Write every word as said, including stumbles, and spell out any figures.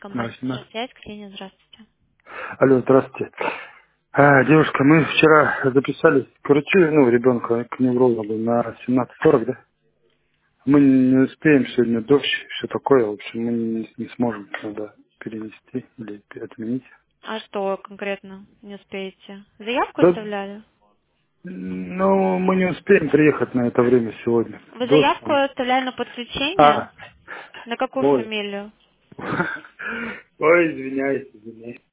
Компания восемнадцать. «Связь», Ксения, здравствуйте. Алло, здравствуйте. А, девушка, мы вчера записались к врачу, ну, ребенка, к неврологу на семнадцать сорок, да? Мы не успеем, сегодня дождь, все такое, в общем, мы не, не сможем, надо перенести или отменить. А что конкретно не успеете? Заявку Да, оставляли? ну, мы не успеем приехать на это время сегодня. Вы Дождь заявку там. оставляли на подключение? А, На какую ой. фамилию? Ой, извиняюсь, извиняюсь.